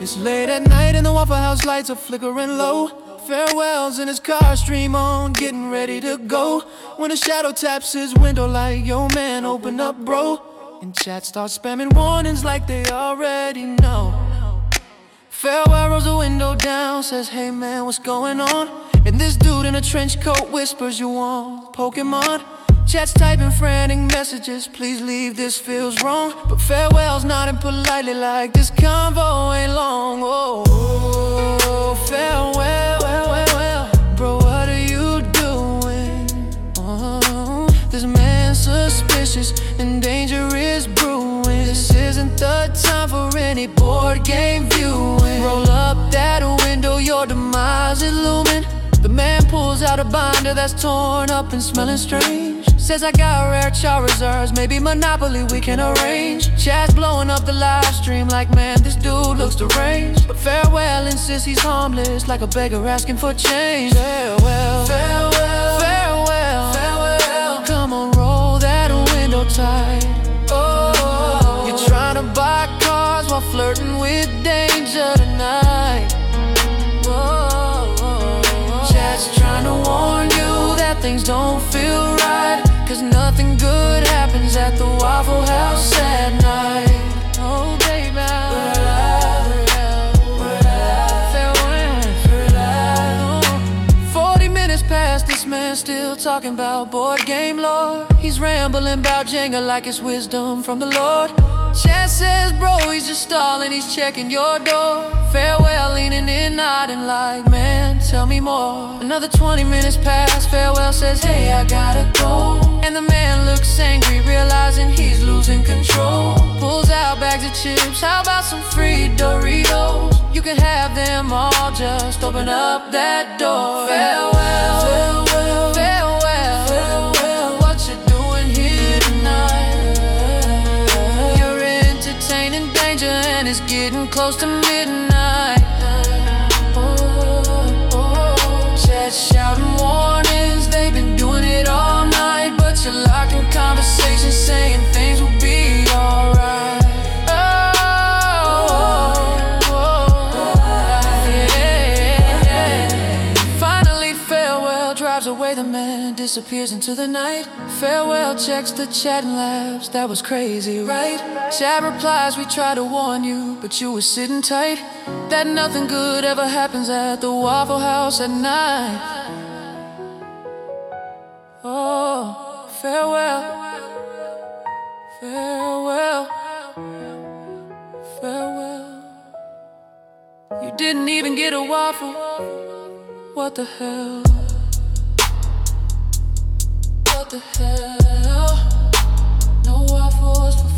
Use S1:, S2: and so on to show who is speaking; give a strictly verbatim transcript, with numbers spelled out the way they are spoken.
S1: It's late at night and the Waffle House lights are flickering low. Farewells in his car stream on, getting ready to go, when a shadow taps his window like, yo man, open up bro. And chat starts spamming warnings like they already know. Farewell rolls the window down, says hey man, what's going on? And this dude in a trench coat whispers, you want Pokemon? Chat's typing frantic messages, please leave, this feels wrong. But Farewell's nodding politely like, this convo ain't long. Oh, oh Farewell, well, well, well. Bro, what are you doing? Oh, this man's suspicious and danger is brewing. This isn't the time for any board game viewing. Roll up that window, your demise is looming. The man pulls out a binder that's torn up and smelling strange. Says I got rare Charizards, maybe Monopoly we can arrange. Chat's blowing up the live stream like, man, this dude looks deranged. But Farewell insists he's harmless, like a beggar asking for change. Farewell, farewell, farewell, farewell. Come on, roll that window tight. Oh, you're trying to buy cars while flirting with danger tonight. Chat's trying to warn you that things don't feel right, cause nothing good happens at the Waffle House at night. Oh baby, farewell. Forty minutes past, this man still talking about board game lore. He's rambling about Jenga like it's wisdom from the Lord. Chat says, bro, he's just stalling, he's checking your door. Farewell leaning in, nodding like, man, tell me more. Another twenty minutes pass, Farewell says, hey, I gotta go. And the man looks angry, realizing he's losing control. Pulls out bags of chips, how about some free Doritos? You can have them all, just open up that door. Farewell, farewell, farewell, farewell. What you doing here tonight? You're entertaining danger and it's getting close to midnight. Oh, oh, chat shouting warnings, they've been doing it all night. But you're locked in conversation, saying things will be alright. Away the man disappears into the night. Farewell checks the chat and laughs, that was crazy, right? Chat replies, we tried to warn you, but you were sitting tight. That nothing good ever happens at the Waffle House at night. Oh, farewell, farewell, farewell. You didn't even get a waffle, what the hell? What the hell? No waffles for